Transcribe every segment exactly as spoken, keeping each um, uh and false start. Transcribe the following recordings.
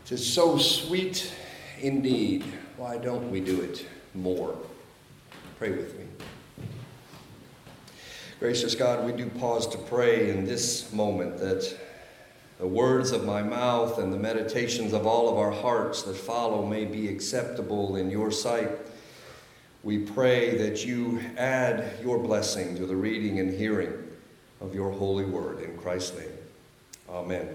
'Tis so sweet indeed. Why don't we do it more? Pray with me. Gracious God, we do pause to pray in this moment that the words of my mouth and the meditations of all of our hearts that follow may be acceptable in your sight. We pray that you add your blessing to the reading and hearing of your holy word. In Christ's name, amen.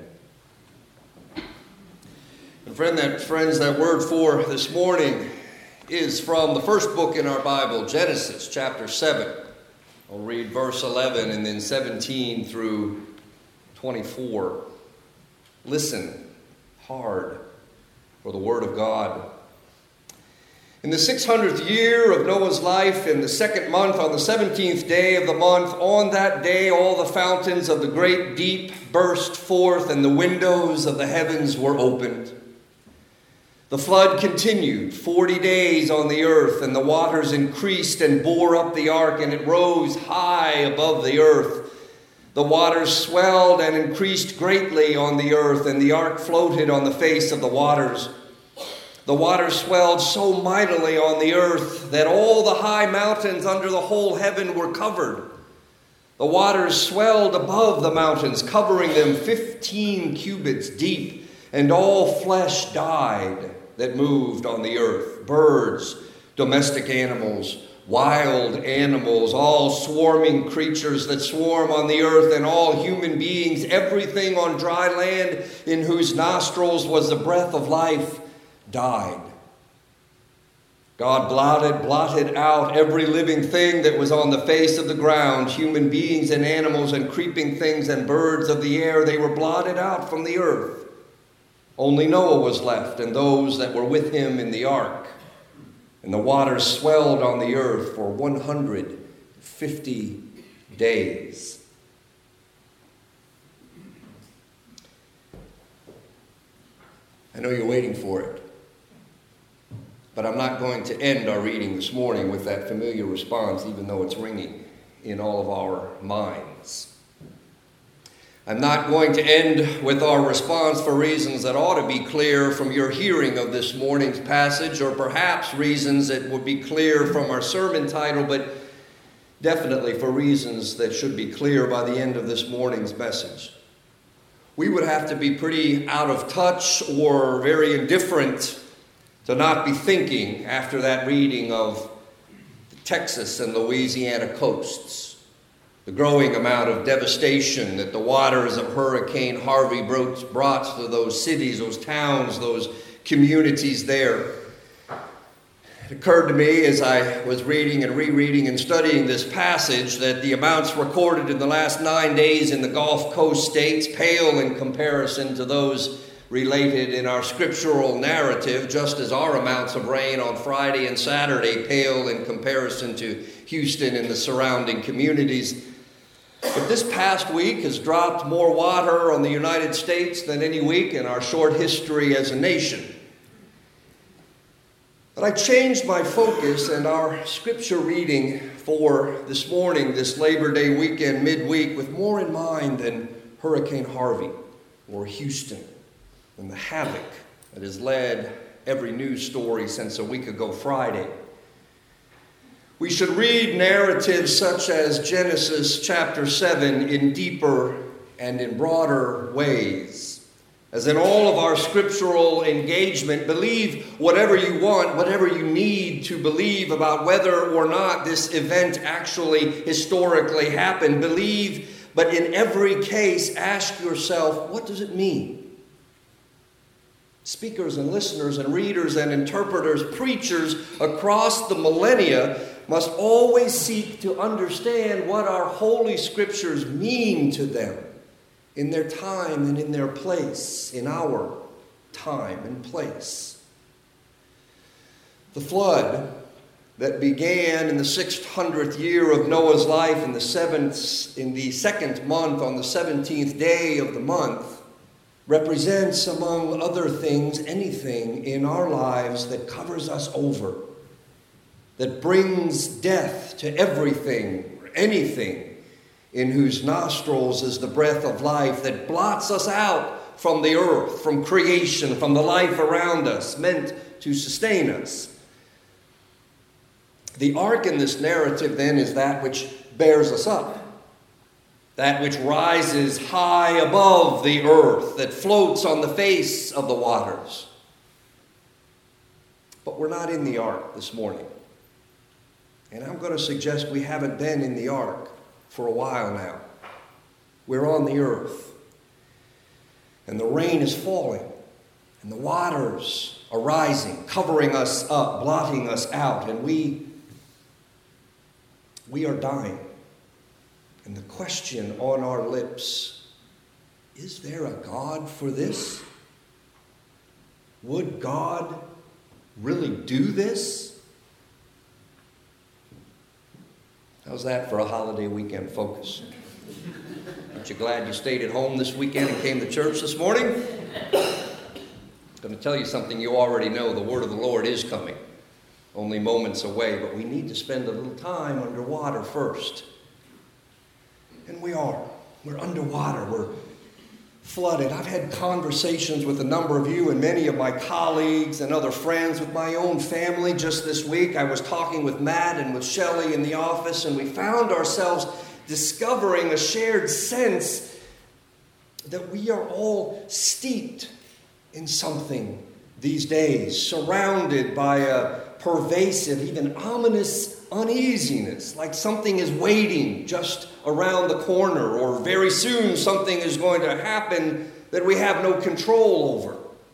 And friend, that, friends, that word for this morning is from the first book in our Bible, Genesis chapter seven. I'll read verse eleven and then seventeen through twenty-four. Listen hard for the word of God. In the six hundredth year of Noah's life, in the second month, on the seventeenth day of the month, on that day all the fountains of the great deep burst forth, and the windows of the heavens were opened. The flood continued forty days on the earth, and the waters increased and bore up the ark, and it rose high above the earth. The waters swelled and increased greatly on the earth, and the ark floated on the face of the waters. The waters swelled so mightily on the earth that all the high mountains under the whole heaven were covered. The waters swelled above the mountains, covering them fifteen cubits deep, and all flesh died that moved on the earth, birds, domestic animals, wild animals, all swarming creatures that swarm on the earth, and all human beings, everything on dry land in whose nostrils was the breath of life, died. God blotted, blotted out every living thing that was on the face of the ground, human beings and animals and creeping things and birds of the air. They were blotted out from the earth. Only Noah was left, and those that were with him in the ark. And the waters swelled on the earth for one hundred fifty days. I know you're waiting for it, but I'm not going to end our reading this morning with that familiar response, even though it's ringing in all of our minds. I'm not going to end with our response for reasons that ought to be clear from your hearing of this morning's passage, or perhaps reasons that would be clear from our sermon title, but definitely for reasons that should be clear by the end of this morning's message. We would have to be pretty out of touch or very indifferent to not be thinking after that reading of the Texas and Louisiana coasts. The growing amount of devastation that the waters of Hurricane Harvey brought to those cities, those towns, those communities there. It occurred to me as I was reading and rereading and studying this passage that the amounts recorded in the last nine days in the Gulf Coast states pale in comparison to those related in our scriptural narrative, just as our amounts of rain on Friday and Saturday pale in comparison to Houston and the surrounding communities. But this past week has dropped more water on the United States than any week in our short history as a nation. But I changed my focus and our scripture reading for this morning, this Labor Day weekend, midweek, with more in mind than Hurricane Harvey or Houston and the havoc that has led every news story since a week ago Friday. We should read narratives such as Genesis chapter seven in deeper and in broader ways. As in all of our scriptural engagement, believe whatever you want, whatever you need to believe about whether or not this event actually historically happened. Believe, but in every case, ask yourself, what does it mean? Speakers and listeners and readers and interpreters, preachers across the millennia must always seek to understand what our holy scriptures mean to them in their time and in their place, in our time and place. The flood that began in the six hundredth year of Noah's life in the seventh, in the second month on the seventeenth day of the month represents, among other things, anything in our lives that covers us over, that brings death to everything, or anything in whose nostrils is the breath of life, that blots us out from the earth, from creation, from the life around us, meant to sustain us. The ark in this narrative, then, is that which bears us up. That which rises high above the earth, that floats on the face of the waters. But we're not in the ark this morning. And I'm going to suggest we haven't been in the ark for a while now. We're on the earth. And the rain is falling. And the waters are rising, covering us up, blotting us out. And we, we are dying. And the question on our lips, is there a God for this? Would God really do this? How's that for a holiday weekend focus? Aren't you glad you stayed at home this weekend and came to church this morning? I'm going to tell you something you already know. The word of the Lord is coming. Only moments away, but we need to spend a little time underwater first. And we are. We're underwater. We're flooded. I've had conversations with a number of you and many of my colleagues and other friends, with my own family just this week. I was talking with Matt and with Shelley in the office, and we found ourselves discovering a shared sense that we are all steeped in something these days, surrounded by a pervasive, even ominous uneasiness, like something is waiting just around the corner, or very soon something is going to happen that we have no control over.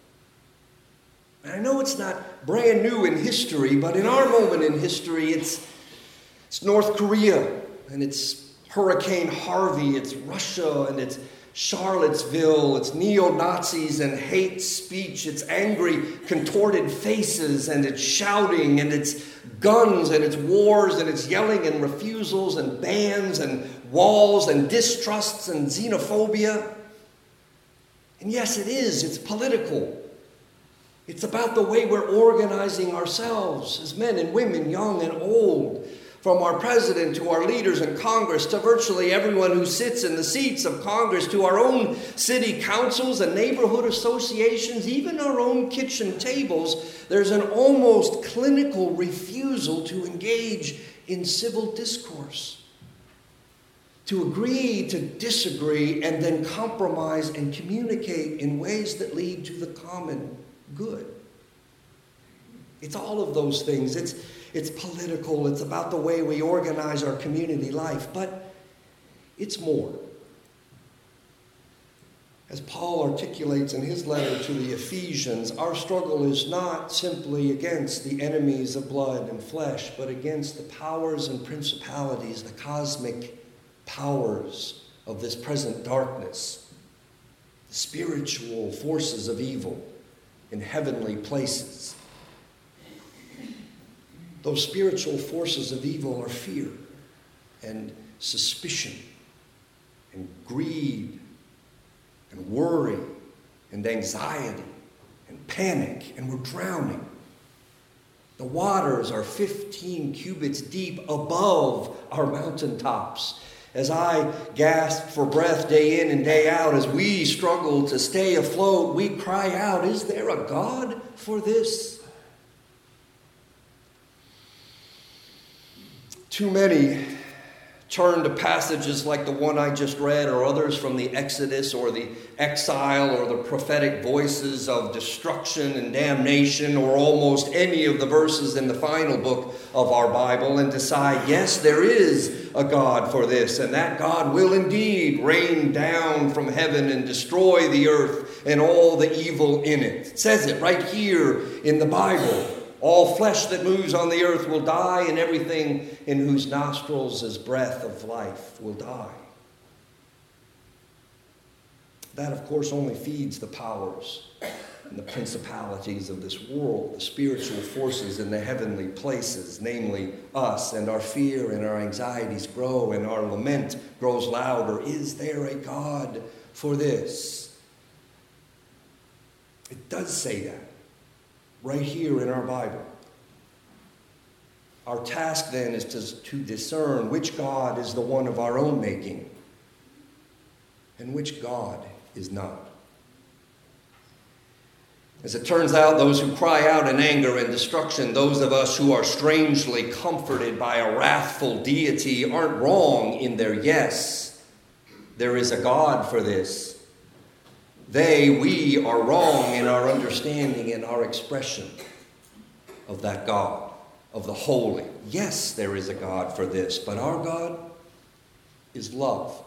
And I know it's not brand new in history, but in our moment in history, it's, it's North Korea, and it's Hurricane Harvey, it's Russia, and it's Charlottesville, it's neo-Nazis and hate speech, it's angry, contorted faces, and it's shouting, and it's guns, and it's wars, and it's yelling, and refusals, and bans, and walls, and distrusts, and xenophobia. And yes, it is. It's political. It's about the way we're organizing ourselves as men and women, young and old. From our president to our leaders in Congress, to virtually everyone who sits in the seats of Congress, to our own city councils and neighborhood associations, even our own kitchen tables, there's an almost clinical refusal to engage in civil discourse, to agree to disagree, and then compromise and communicate in ways that lead to the common good. It's all of those things. It's It's political. It's about the way we organize our community life. But it's more. As Paul articulates in his letter to the Ephesians, our struggle is not simply against the enemies of blood and flesh, but against the powers and principalities, the cosmic powers of this present darkness, the spiritual forces of evil in heavenly places. Those spiritual forces of evil are fear and suspicion and greed and worry and anxiety and panic, and we're drowning. The waters are fifteen cubits deep above our mountaintops. As I gasp for breath day in and day out, as we struggle to stay afloat, we cry out, is there a God for this? Too many turn to passages like the one I just read, or others from the Exodus or the exile, or the prophetic voices of destruction and damnation, or almost any of the verses in the final book of our Bible, and decide, yes, there is a God for this, and that God will indeed rain down from heaven and destroy the earth and all the evil in it. It says it right here in the Bible. All flesh that moves on the earth will die, and everything in whose nostrils is breath of life will die. That, of course, only feeds the powers and the principalities of this world, the spiritual forces in the heavenly places, namely us, and our fear and our anxieties grow, and our lament grows louder. Is there a God for this? It does say that right here in our Bible. Our task then is to, to discern which God is the one of our own making and which God is not. As it turns out, those who cry out in anger and destruction, those of us who are strangely comforted by a wrathful deity, aren't wrong in their yes. There is a God for this. They, we, are wrong in our understanding and our expression of that God, of the holy. Yes, there is a God for this, but our God is love.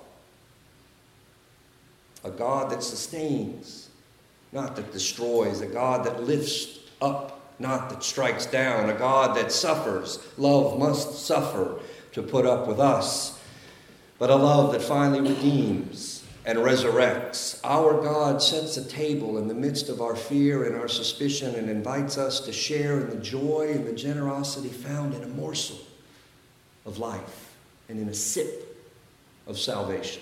A God that sustains, not that destroys. A God that lifts up, not that strikes down. A God that suffers. Love must suffer to put up with us. But a love that finally redeems and resurrects. Our God sets a table in the midst of our fear and our suspicion and invites us to share in the joy and the generosity found in a morsel of life and in a sip of salvation.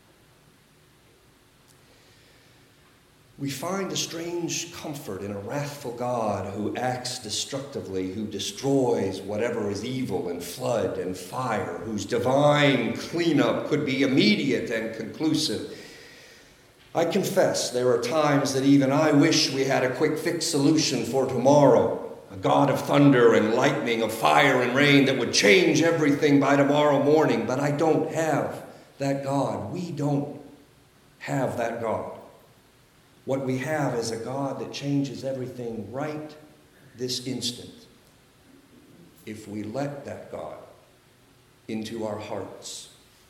We find a strange comfort in a wrathful God who acts destructively, who destroys whatever is evil in flood and fire, whose divine cleanup could be immediate and conclusive. I confess there are times that even I wish we had a quick fix solution for tomorrow, a God of thunder and lightning, of fire and rain that would change everything by tomorrow morning, but I don't have that God. We don't have that God. What we have is a God that changes everything right this instant, if we let that God into our hearts.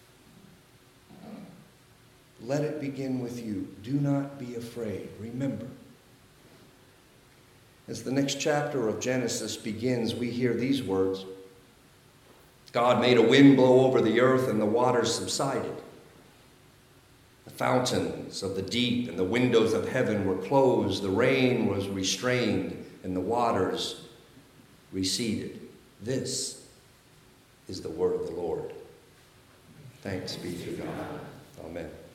Let it begin with you. Do not be afraid. Remember, as the next chapter of Genesis begins, we hear these words. God made a wind blow over the earth, and the waters subsided. The fountains of the deep and the windows of heaven were closed. The rain was restrained, and the waters receded. This is the word of the Lord. Thanks be to God. Amen.